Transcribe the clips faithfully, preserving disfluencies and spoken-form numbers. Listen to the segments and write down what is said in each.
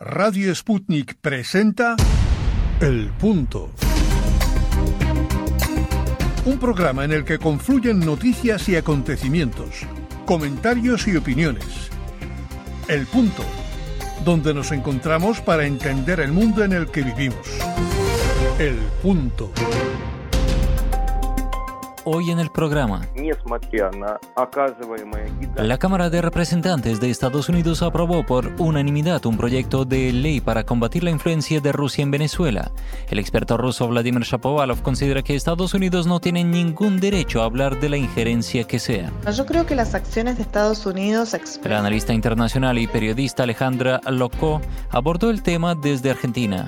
Radio Sputnik presenta El Punto. Un programa en el que confluyen noticias y acontecimientos, comentarios y opiniones. El Punto, donde nos encontramos para entender el mundo en el que vivimos. El Punto. Hoy en el programa, la Cámara de Representantes de Estados Unidos aprobó por unanimidad un proyecto de ley para combatir la influencia de Rusia en Venezuela. El experto ruso Vladimir Shapovalov considera que Estados Unidos no tiene ningún derecho a hablar de la injerencia que sea. Yo creo que las acciones de Estados Unidos... La analista internacional y periodista Alejandra Locó abordó el tema desde Argentina.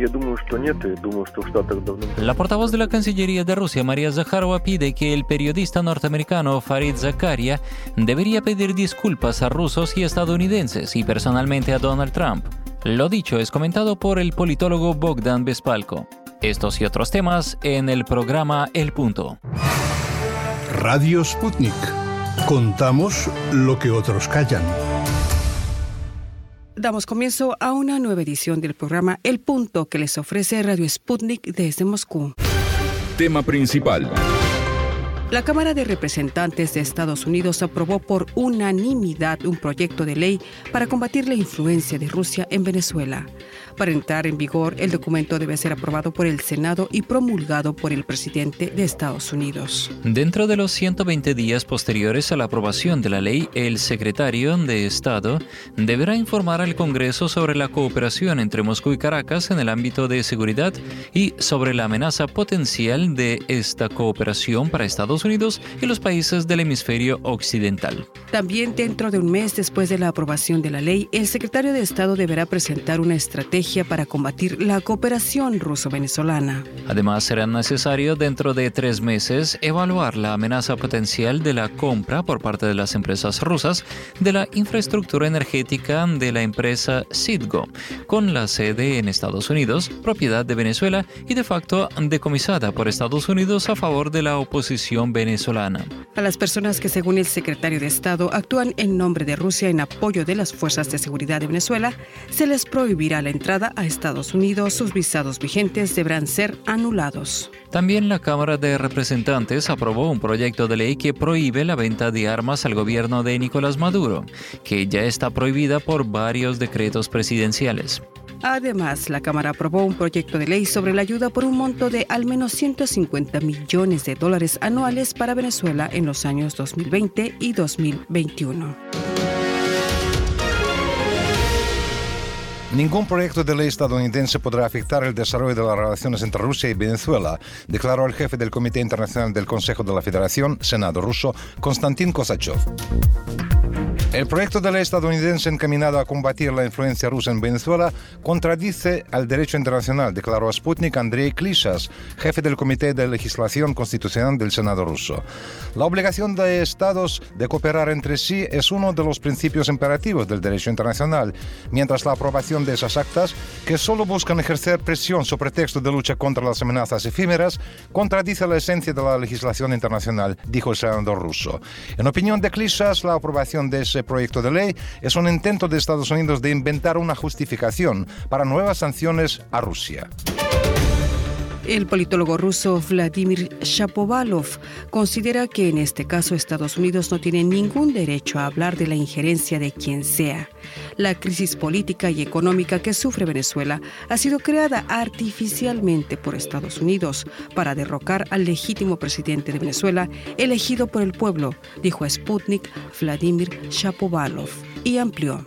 La portavoz de la Cancillería de Rusia, María Zakharova, pide de que el periodista norteamericano Fareed Zakaria debería pedir disculpas a rusos y estadounidenses y personalmente a Donald Trump. Lo dicho es comentado por el politólogo Bogdan Bespalko. Estos y otros temas en el programa El Punto. Radio Sputnik. Contamos lo que otros callan. Damos comienzo a una nueva edición del programa El Punto que les ofrece Radio Sputnik desde Moscú. Tema principal. La Cámara de Representantes de Estados Unidos aprobó por unanimidad un proyecto de ley para combatir la influencia de Rusia en Venezuela. Para entrar en vigor, el documento debe ser aprobado por el Senado y promulgado por el presidente de Estados Unidos. Dentro de los ciento veinte días posteriores a la aprobación de la ley, el secretario de Estado deberá informar al Congreso sobre la cooperación entre Moscú y Caracas en el ámbito de seguridad y sobre la amenaza potencial de esta cooperación para Estados Unidos y los países del hemisferio occidental. También dentro de un mes después de la aprobación de la ley, el secretario de Estado deberá presentar una estrategia para combatir la cooperación ruso-venezolana. Además, será necesario dentro de tres meses evaluar la amenaza potencial de la compra por parte de las empresas rusas de la infraestructura energética de la empresa Citgo, con la sede en Estados Unidos, propiedad de Venezuela y de facto decomisada por Estados Unidos a favor de la oposición venezolana. A las personas que, según el secretario de Estado, actúan en nombre de Rusia en apoyo de las fuerzas de seguridad de Venezuela, se les prohibirá la entrada a Estados Unidos. Sus visados vigentes deberán ser anulados. También la Cámara de Representantes aprobó un proyecto de ley que prohíbe la venta de armas al gobierno de Nicolás Maduro, que ya está prohibida por varios decretos presidenciales. Además, la Cámara aprobó un proyecto de ley sobre la ayuda por un monto de al menos ciento cincuenta millones de dólares anuales para Venezuela en los años dos mil veinte y dos mil veintiuno. Ningún proyecto de ley estadounidense podrá afectar el desarrollo de las relaciones entre Rusia y Venezuela, declaró el jefe del Comité Internacional del Consejo de la Federación, Senado ruso, Konstantin Kosachev. El proyecto de ley estadounidense encaminado a combatir la influencia rusa en Venezuela contradice al derecho internacional, declaró a Sputnik Andrei Klishas, jefe del Comité de Legislación Constitucional del Senado ruso. La obligación de Estados de cooperar entre sí es uno de los principios imperativos del derecho internacional, mientras la aprobación de esas actas, que solo buscan ejercer presión sobre pretexto de lucha contra las amenazas efímeras, contradice la esencia de la legislación internacional, dijo el senador ruso. En opinión de Klishas, la aprobación de ese proyecto de ley es un intento de Estados Unidos de inventar una justificación para nuevas sanciones a Rusia. El politólogo ruso Vladimir Shapovalov considera que en este caso Estados Unidos no tiene ningún derecho a hablar de la injerencia de quien sea. La crisis política y económica que sufre Venezuela ha sido creada artificialmente por Estados Unidos para derrocar al legítimo presidente de Venezuela elegido por el pueblo, dijo a Sputnik Vladimir Shapovalov. Y amplió.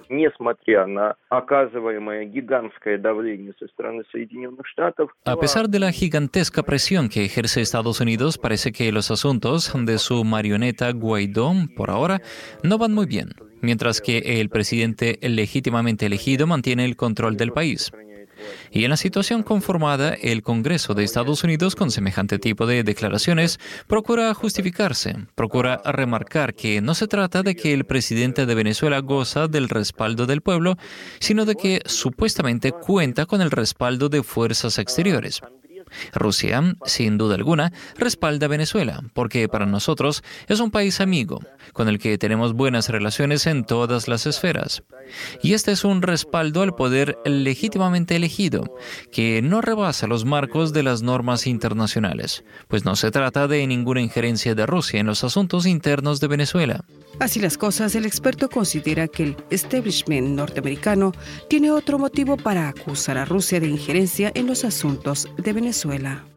A pesar de la gigantesca presión que ejerce Estados Unidos, parece que los asuntos de su marioneta Guaidó, por ahora, no van muy bien, mientras que el presidente legítimamente elegido mantiene el control del país. Y en la situación conformada, el Congreso de Estados Unidos, con semejante tipo de declaraciones, procura justificarse, procura remarcar que no se trata de que el presidente de Venezuela goza del respaldo del pueblo, sino de que supuestamente cuenta con el respaldo de fuerzas exteriores. Rusia, sin duda alguna, respalda a Venezuela, porque para nosotros es un país amigo, con el que tenemos buenas relaciones en todas las esferas. Y este es un respaldo al poder legítimamente elegido, que no rebasa los marcos de las normas internacionales, pues no se trata de ninguna injerencia de Rusia en los asuntos internos de Venezuela. Así las cosas, el experto considera que el establishment norteamericano tiene otro motivo para acusar a Rusia de injerencia en los asuntos de Venezuela.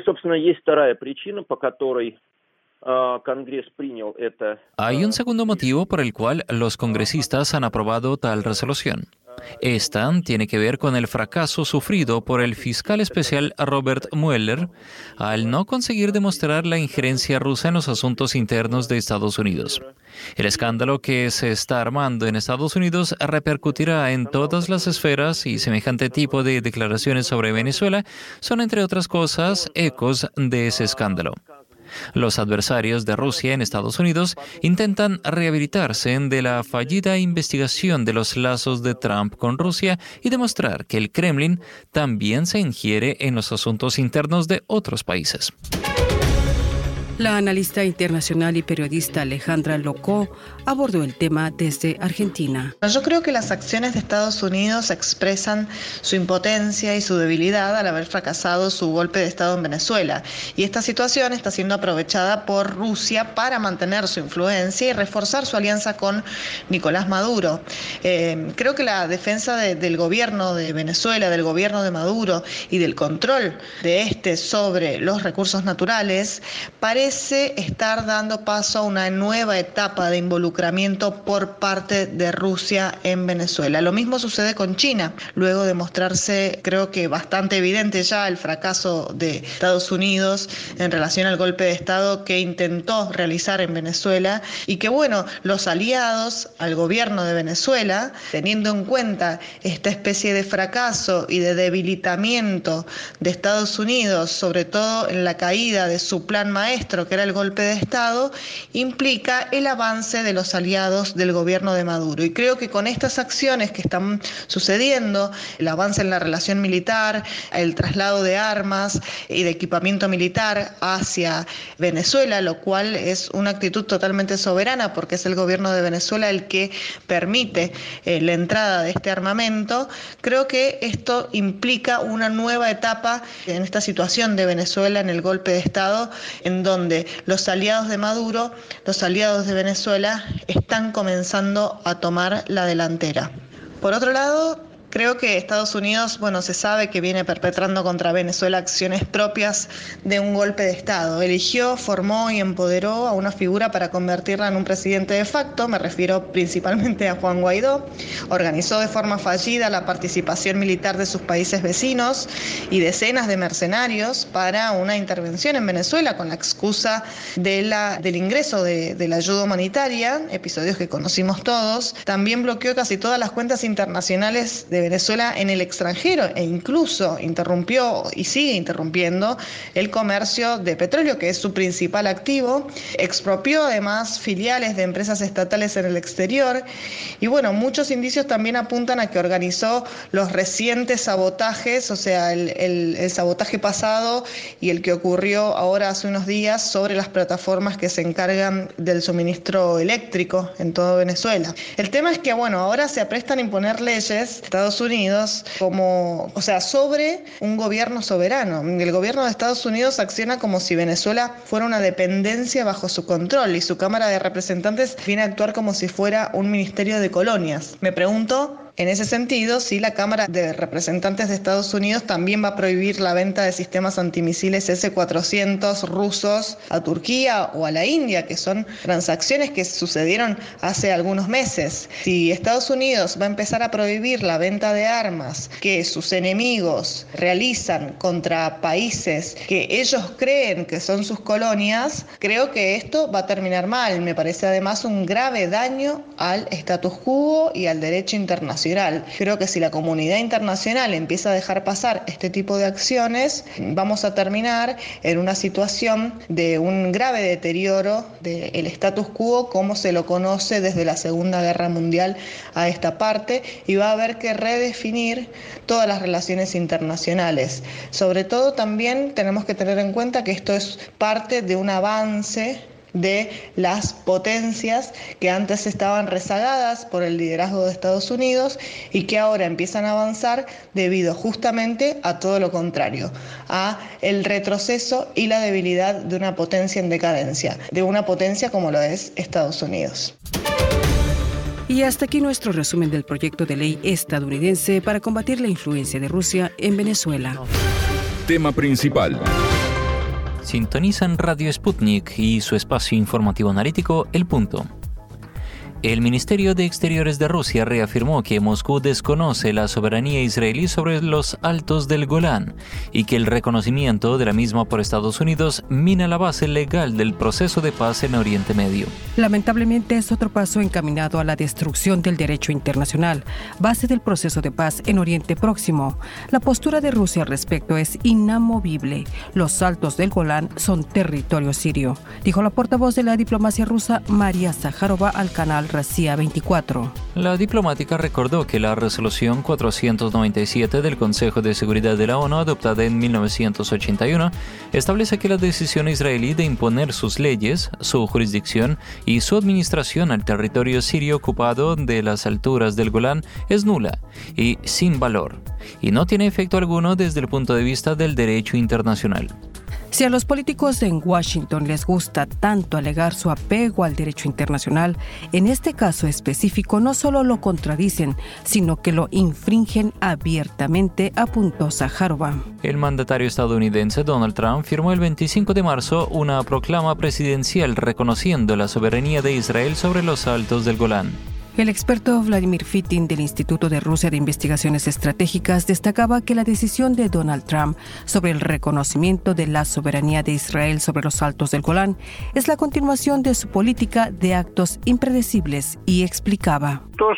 Hay un segundo motivo por el cual los congresistas han aprobado tal resolución. Esta tiene que ver con el fracaso sufrido por el fiscal especial Robert Mueller al no conseguir demostrar la injerencia rusa en los asuntos internos de Estados Unidos. El escándalo que se está armando en Estados Unidos repercutirá en todas las esferas y semejante tipo de declaraciones sobre Venezuela son, entre otras cosas, ecos de ese escándalo. Los adversarios de Rusia en Estados Unidos intentan rehabilitarse de la fallida investigación de los lazos de Trump con Rusia y demostrar que el Kremlin también se ingiere en los asuntos internos de otros países. La analista internacional y periodista Alejandra Locó abordó el tema desde Argentina. Yo creo que las acciones de Estados Unidos expresan su impotencia y su debilidad al haber fracasado su golpe de Estado en Venezuela. Y esta situación está siendo aprovechada por Rusia para mantener su influencia y reforzar su alianza con Nicolás Maduro. Eh, creo que la defensa de, del gobierno de Venezuela, del gobierno de Maduro y del control de este sobre los recursos naturales parece Parece estar dando paso a una nueva etapa de involucramiento por parte de Rusia en Venezuela. Lo mismo sucede con China, luego de mostrarse, creo que bastante evidente ya el fracaso de Estados Unidos en relación al golpe de Estado que intentó realizar en Venezuela y que, bueno, los aliados al gobierno de Venezuela, teniendo en cuenta esta especie de fracaso y de debilitamiento de Estados Unidos, sobre todo en la caída de su plan maestro, que era el golpe de Estado, implica el avance de los aliados del gobierno de Maduro. Y creo que con estas acciones que están sucediendo, el avance en la relación militar, el traslado de armas y de equipamiento militar hacia Venezuela, lo cual es una actitud totalmente soberana porque es el gobierno de Venezuela el que permite eh, la entrada de este armamento, creo que esto implica una nueva etapa en esta situación de Venezuela en el golpe de Estado, en donde donde los aliados de Maduro, los aliados de Venezuela, están comenzando a tomar la delantera. Por otro lado, creo que Estados Unidos, bueno, se sabe que viene perpetrando contra Venezuela acciones propias de un golpe de Estado. Eligió, formó y empoderó a una figura para convertirla en un presidente de facto, me refiero principalmente a Juan Guaidó. Organizó de forma fallida la participación militar de sus países vecinos y decenas de mercenarios para una intervención en Venezuela con la excusa de la, del ingreso de, de la ayuda humanitaria, episodios que conocimos todos. También bloqueó casi todas las cuentas internacionales de Venezuela en el extranjero e incluso interrumpió y sigue interrumpiendo el comercio de petróleo, que es su principal activo. Expropió además filiales de empresas estatales en el exterior y bueno, muchos indicios también apuntan a que organizó los recientes sabotajes, o sea, el, el, el sabotaje pasado y el que ocurrió ahora hace unos días sobre las plataformas que se encargan del suministro eléctrico en todo Venezuela. El tema es que bueno, ahora se aprestan a imponer leyes Estados Unidos como, o sea, sobre un gobierno soberano. El gobierno de Estados Unidos acciona como si Venezuela fuera una dependencia bajo su control y su Cámara de Representantes viene a actuar como si fuera un ministerio de colonias. Me pregunto, en ese sentido, si la Cámara de Representantes de Estados Unidos también va a prohibir la venta de sistemas antimisiles ese cuatrocientos rusos a Turquía o a la India, que son transacciones que sucedieron hace algunos meses. Si Estados Unidos va a empezar a prohibir la venta de armas que sus enemigos realizan contra países que ellos creen que son sus colonias, creo que esto va a terminar mal. Me parece además un grave daño al status quo y al derecho internacional. internacional. Creo que si la comunidad internacional empieza a dejar pasar este tipo de acciones, vamos a terminar en una situación de un grave deterioro del status quo como se lo conoce desde la Segunda Guerra Mundial a esta parte, y va a haber que redefinir todas las relaciones internacionales. Sobre todo también tenemos que tener en cuenta que esto es parte de un avance de las potencias que antes estaban rezagadas por el liderazgo de Estados Unidos y que ahora empiezan a avanzar debido justamente a todo lo contrario, a el retroceso y la debilidad de una potencia en decadencia, de una potencia como lo es Estados Unidos. Y hasta aquí nuestro resumen del proyecto de ley estadounidense para combatir la influencia de Rusia en Venezuela. Tema principal. Sintonizan Radio Sputnik y su espacio informativo analítico El Punto. El Ministerio de Exteriores de Rusia reafirmó que Moscú desconoce la soberanía israelí sobre los altos del Golán y que el reconocimiento de la misma por Estados Unidos mina la base legal del proceso de paz en Oriente Medio. Lamentablemente es otro paso encaminado a la destrucción del derecho internacional, base del proceso de paz en Oriente Próximo. La postura de Rusia al respecto es inamovible. Los altos del Golán son territorio sirio, dijo la portavoz de la diplomacia rusa María Zaharova al canal Rusia veinticuatro. La diplomática recordó que la resolución cuatrocientos noventa y siete del Consejo de Seguridad de la ONU, adoptada en mil novecientos ochenta y uno, establece que la decisión israelí de imponer sus leyes, su jurisdicción y su administración al territorio sirio ocupado de las alturas del Golán es nula y sin valor, y no tiene efecto alguno desde el punto de vista del derecho internacional. Si a los políticos en Washington les gusta tanto alegar su apego al derecho internacional, en este caso específico no solo lo contradicen, sino que lo infringen abiertamente, apuntó Zaharova. El mandatario estadounidense Donald Trump firmó el veinticinco de marzo una proclama presidencial reconociendo la soberanía de Israel sobre los altos del Golán. El experto Vladimir Fitin del Instituto de Rusia de Investigaciones Estratégicas destacaba que la decisión de Donald Trump sobre el reconocimiento de la soberanía de Israel sobre los altos del Golán es la continuación de su política de actos impredecibles y explicaba.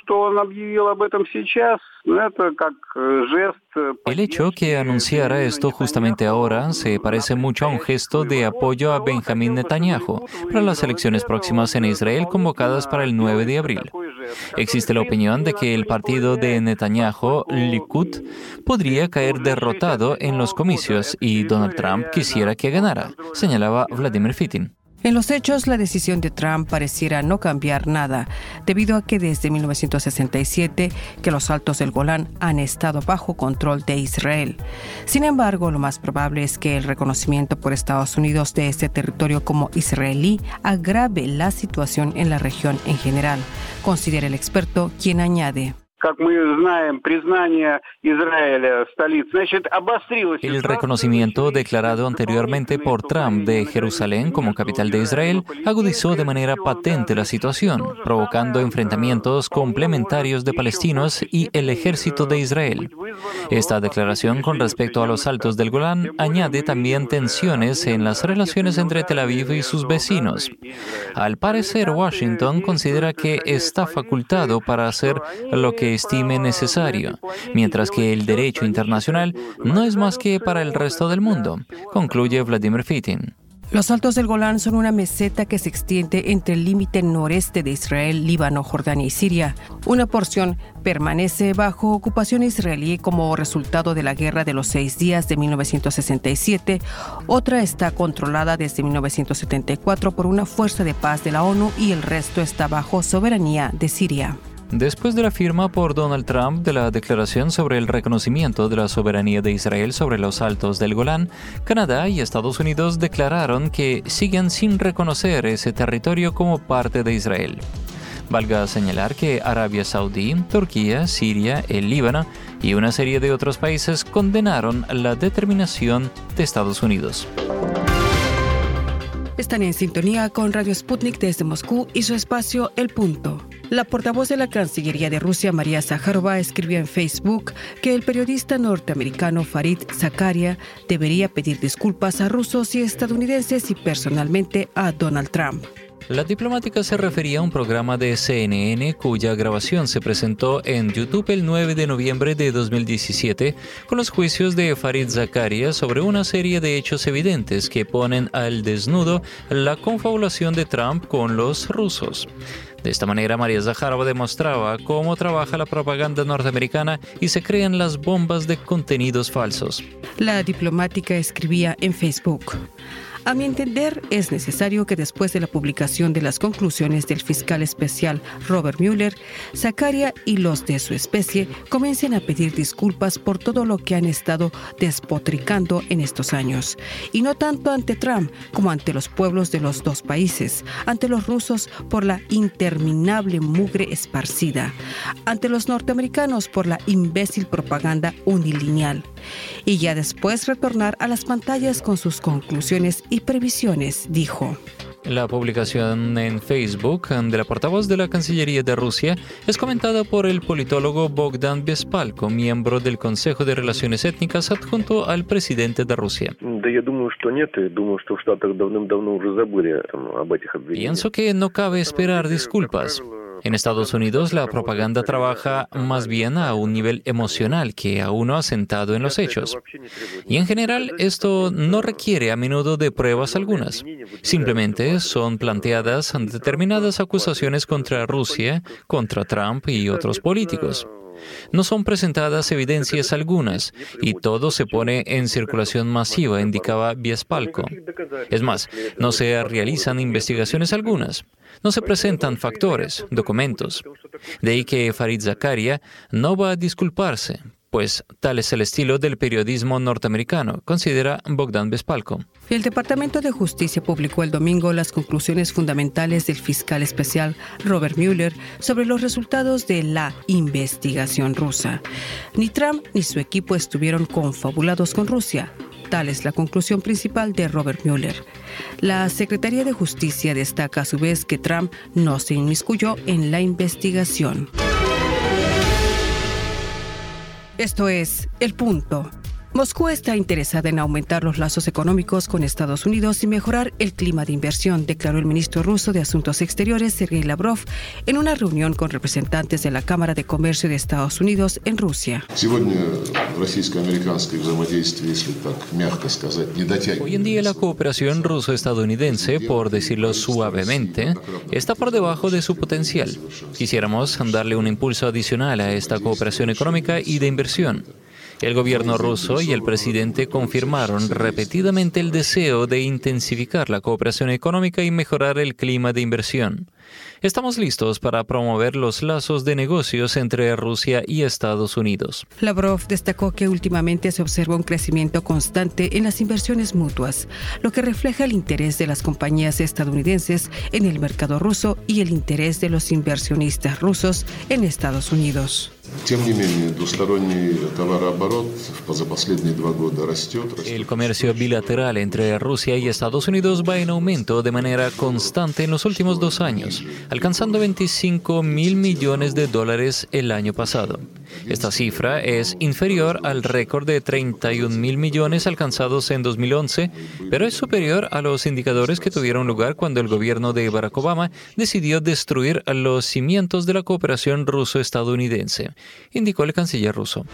El hecho que anunciara esto justamente ahora se parece mucho a un gesto de apoyo a Benjamín Netanyahu para las elecciones próximas en Israel convocadas para el nueve de abril. Existe la opinión de que el partido de Netanyahu, Likud, podría caer derrotado en los comicios y Donald Trump quisiera que ganara, señalaba Vladimir Fitin. En los hechos, la decisión de Trump pareciera no cambiar nada, debido a que desde mil novecientos sesenta y siete que los altos del Golán han estado bajo control de Israel. Sin embargo, lo más probable es que el reconocimiento por Estados Unidos de este territorio como israelí agrave la situación en la región en general, considera el experto, quien añade. El reconocimiento declarado anteriormente por Trump de Jerusalén como capital de Israel agudizó de manera patente la situación, provocando enfrentamientos complementarios de palestinos y el ejército de Israel. Esta declaración con respecto a los altos del Golán añade también tensiones en las relaciones entre Tel Aviv y sus vecinos. Al parecer, Washington considera que está facultado para hacer lo que estime necesario, mientras que el derecho internacional no es más que para el resto del mundo, concluye Vladimir Fitin. Los altos del Golán son una meseta que se extiende entre el límite noreste de Israel, Líbano, Jordania y Siria. Una porción permanece bajo ocupación israelí como resultado de la Guerra de los Seis Días de mil novecientos sesenta y siete. Otra está controlada desde mil novecientos setenta y cuatro por una fuerza de paz de la ONU y el resto está bajo soberanía de Siria. Después de la firma por Donald Trump de la declaración sobre el reconocimiento de la soberanía de Israel sobre los altos del Golán, Canadá y Estados Unidos declararon que siguen sin reconocer ese territorio como parte de Israel. Valga señalar que Arabia Saudí, Turquía, Siria, el Líbano y una serie de otros países condenaron la determinación de Estados Unidos. Están en sintonía con Radio Sputnik desde Moscú y su espacio El Punto. La portavoz de la Cancillería de Rusia, María Zaharova, escribió en Facebook que el periodista norteamericano Farid Zakaria debería pedir disculpas a rusos y estadounidenses y personalmente a Donald Trump. La diplomática se refería a un programa de C N N cuya grabación se presentó en YouTube el nueve de noviembre de dos mil diecisiete con los juicios de Fareed Zakaria sobre una serie de hechos evidentes que ponen al desnudo la confabulación de Trump con los rusos. De esta manera, María Zaharova demostraba cómo trabaja la propaganda norteamericana y se crean las bombas de contenidos falsos. La diplomática escribía en Facebook: a mi entender, es necesario que después de la publicación de las conclusiones del fiscal especial Robert Mueller, Zakaria y los de su especie comiencen a pedir disculpas por todo lo que han estado despotricando en estos años, y no tanto ante Trump como ante los pueblos de los dos países, ante los rusos por la interminable mugre esparcida, ante los norteamericanos por la imbécil propaganda unilineal, y ya después retornar a las pantallas con sus conclusiones y previsiones, dijo. La publicación en Facebook de la portavoz de la Cancillería de Rusia es comentada por el politólogo Bogdan Bespalko, miembro del Consejo de Relaciones Étnicas adjunto al presidente de Rusia. Pienso que no cabe esperar disculpas. En Estados Unidos, la propaganda trabaja más bien a un nivel emocional que a uno asentado en los hechos. Y en general, esto no requiere a menudo de pruebas algunas. Simplemente son planteadas determinadas acusaciones contra Rusia, contra Trump y otros políticos. No son presentadas evidencias algunas y todo se pone en circulación masiva, indicaba Bespalko. Es más, no se realizan investigaciones algunas. No se presentan factores, documentos. De ahí que Fareed Zakaria no va a disculparse, pues tal es el estilo del periodismo norteamericano, considera Bogdan Bespalko. El Departamento de Justicia publicó el domingo las conclusiones fundamentales del fiscal especial Robert Mueller sobre los resultados de la investigación rusa. Ni Trump ni su equipo estuvieron confabulados con Rusia. Tal es la conclusión principal de Robert Mueller. La Secretaría de Justicia destaca a su vez que Trump no se inmiscuyó en la investigación. Esto es El Punto. Moscú está interesada en aumentar los lazos económicos con Estados Unidos y mejorar el clima de inversión, declaró el ministro ruso de Asuntos Exteriores, Sergei Lavrov, en una reunión con representantes de la Cámara de Comercio de Estados Unidos en Rusia. Hoy en día la cooperación ruso-estadounidense, por decirlo suavemente, está por debajo de su potencial. Quisiéramos darle un impulso adicional a esta cooperación económica y de inversión. El gobierno ruso y el presidente confirmaron repetidamente el deseo de intensificar la cooperación económica y mejorar el clima de inversión. Estamos listos para promover los lazos de negocios entre Rusia y Estados Unidos. Lavrov destacó que últimamente se observa un crecimiento constante en las inversiones mutuas, lo que refleja el interés de las compañías estadounidenses en el mercado ruso y el interés de los inversionistas rusos en Estados Unidos. El comercio bilateral entre Rusia y Estados Unidos va en aumento de manera constante en los últimos dos años, alcanzando veinticinco mil millones de dólares el año pasado. Esta cifra es inferior al récord de treinta y un mil millones alcanzados en dos mil once, pero es superior a los indicadores que tuvieron lugar cuando el gobierno de Barack Obama decidió destruir los cimientos de la cooperación ruso-estadounidense, indicó el canciller ruso.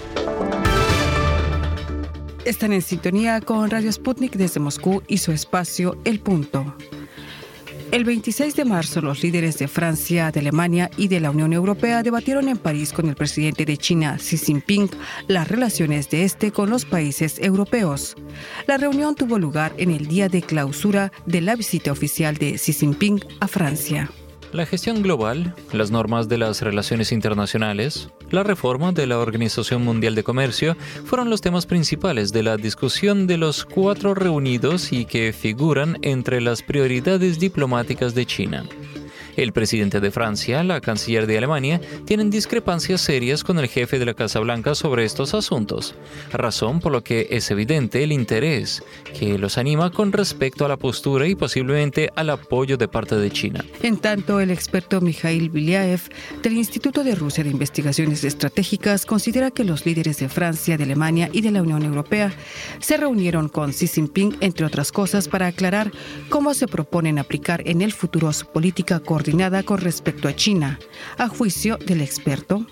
Están en sintonía con Radio Sputnik desde Moscú y su espacio El Punto. El veintiséis de marzo, los líderes de Francia, de Alemania y de la Unión Europea debatieron en París con el presidente de China, Xi Jinping, las relaciones de este con los países europeos. La reunión tuvo lugar en el día de clausura de la visita oficial de Xi Jinping a Francia. La gestión global, las normas de las relaciones internacionales, la reforma de la Organización Mundial de Comercio fueron los temas principales de la discusión de los cuatro reunidos y que figuran entre las prioridades diplomáticas de China. El presidente de Francia, la canciller de Alemania, tienen discrepancias serias con el jefe de la Casa Blanca sobre estos asuntos, razón por lo que es evidente el interés que los anima con respecto a la postura y posiblemente al apoyo de parte de China. En tanto, el experto Mikhail Belyaev del Instituto de Rusia de Investigaciones Estratégicas considera que los líderes de Francia, de Alemania y de la Unión Europea se reunieron con Xi Jinping, entre otras cosas, para aclarar cómo se proponen aplicar en el futuro su política coordinada con respecto a China. A juicio del experto,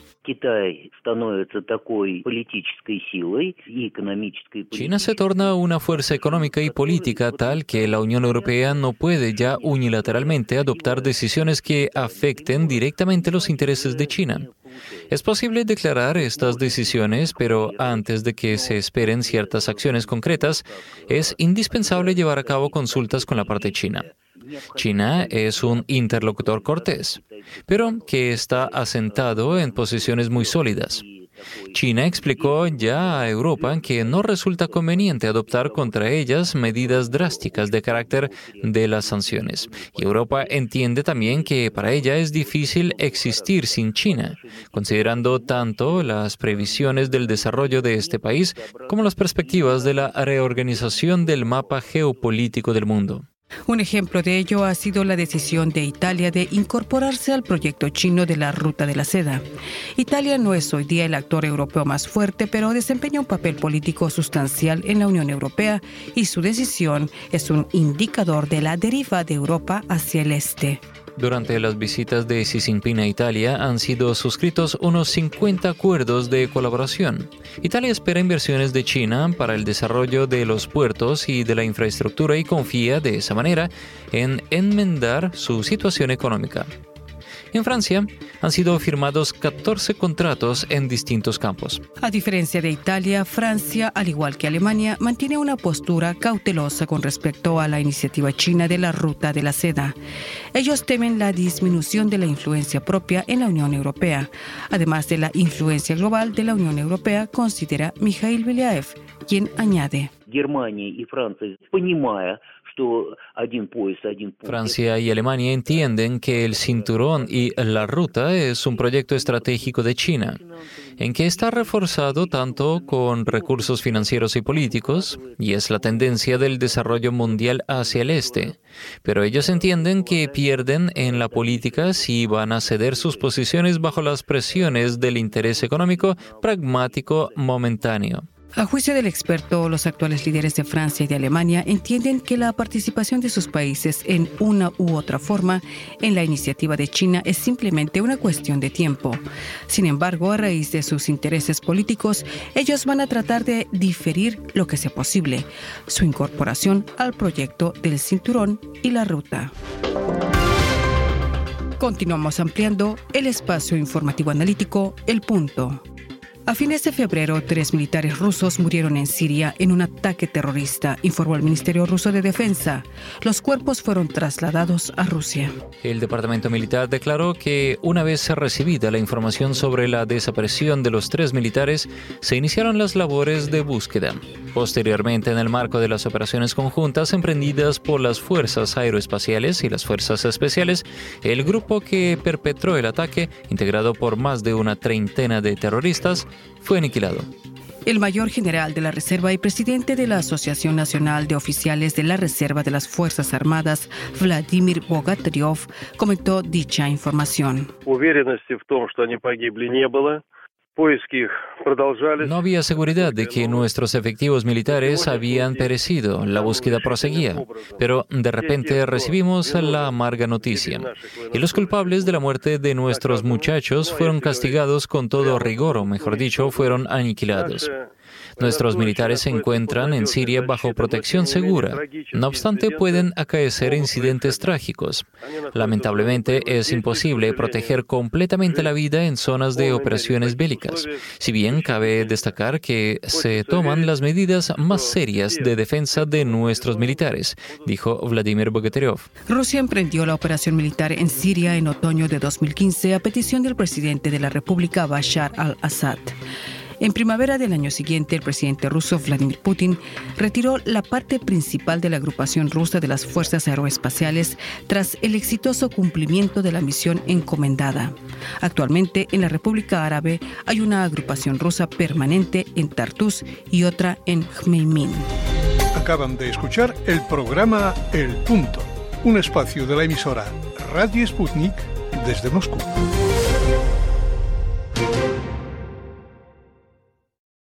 China se torna una fuerza económica y política tal que la Unión Europea no puede ya unilateralmente adoptar decisiones que afecten directamente los intereses de China. Es posible declarar estas decisiones, pero antes de que se esperen ciertas acciones concretas, es indispensable llevar a cabo consultas con la parte china. China es un interlocutor cortés, pero que está asentado en posiciones muy sólidas. China explicó ya a Europa que no resulta conveniente adoptar contra ellas medidas drásticas de carácter de las sanciones. Y Europa entiende también que para ella es difícil existir sin China, considerando tanto las previsiones del desarrollo de este país como las perspectivas de la reorganización del mapa geopolítico del mundo. Un ejemplo de ello ha sido la decisión de Italia de incorporarse al proyecto chino de la Ruta de la Seda. Italia no es hoy día el actor europeo más fuerte, pero desempeña un papel político sustancial en la Unión Europea y su decisión es un indicador de la deriva de Europa hacia el este. Durante las visitas de Xi Jinping a Italia han sido suscritos unos cincuenta acuerdos de colaboración. Italia espera inversiones de China para el desarrollo de los puertos y de la infraestructura y confía de esa manera en enmendar su situación económica. En Francia han sido firmados catorce contratos en distintos campos. A diferencia de Italia, Francia, al igual que Alemania, mantiene una postura cautelosa con respecto a la iniciativa china de la Ruta de la Seda. Ellos temen la disminución de la influencia propia en la Unión Europea, además de la influencia global de la Unión Europea, considera Mikhail Belyaev, quien añade: Francia y Alemania entienden que el cinturón y la ruta es un proyecto estratégico de China, en que está reforzado tanto con recursos financieros y políticos, y es la tendencia del desarrollo mundial hacia el este. Pero ellos entienden que pierden en la política si van a ceder sus posiciones bajo las presiones del interés económico pragmático momentáneo. A juicio del experto, los actuales líderes de Francia y de Alemania entienden que la participación de sus países en una u otra forma en la iniciativa de China es simplemente una cuestión de tiempo. Sin embargo, a raíz de sus intereses políticos, ellos van a tratar de diferir lo que sea posible, su incorporación al proyecto del cinturón y la ruta. Continuamos ampliando el espacio informativo analítico El Punto. A fines de febrero, tres militares rusos murieron en Siria en un ataque terrorista, informó el Ministerio Ruso de Defensa. Los cuerpos fueron trasladados a Rusia. El Departamento Militar declaró que una vez recibida la información sobre la desaparición de los tres militares, se iniciaron las labores de búsqueda. Posteriormente, en el marco de las operaciones conjuntas emprendidas por las Fuerzas Aeroespaciales y las Fuerzas Especiales, el grupo que perpetró el ataque, integrado por más de una treintena de terroristas, fue aniquilado. El mayor general de la Reserva y presidente de la Asociación Nacional de Oficiales de la Reserva de las Fuerzas Armadas, Vladimir Bogatyrev, comentó dicha información. No había seguridad de que nuestros efectivos militares habían perecido. La búsqueda proseguía. Pero de repente recibimos la amarga noticia. Y los culpables de la muerte de nuestros muchachos fueron castigados con todo rigor, o mejor dicho, fueron aniquilados. Nuestros militares se encuentran en Siria bajo protección segura. No obstante, pueden acaecer incidentes trágicos. Lamentablemente, es imposible proteger completamente la vida en zonas de operaciones bélicas. Si bien cabe destacar que se toman las medidas más serias de defensa de nuestros militares, dijo Vladimir Bogatyrev. Rusia emprendió la operación militar en Siria en otoño de dos mil quince a petición del presidente de la República, Bashar al-Assad. En primavera del año siguiente, el presidente ruso Vladimir Putin retiró la parte principal de la agrupación rusa de las fuerzas aeroespaciales tras el exitoso cumplimiento de la misión encomendada. Actualmente, en la República Árabe hay una agrupación rusa permanente en Tartus y otra en Jmeimin. Acaban de escuchar el programa El Punto, un espacio de la emisora Radio Sputnik desde Moscú.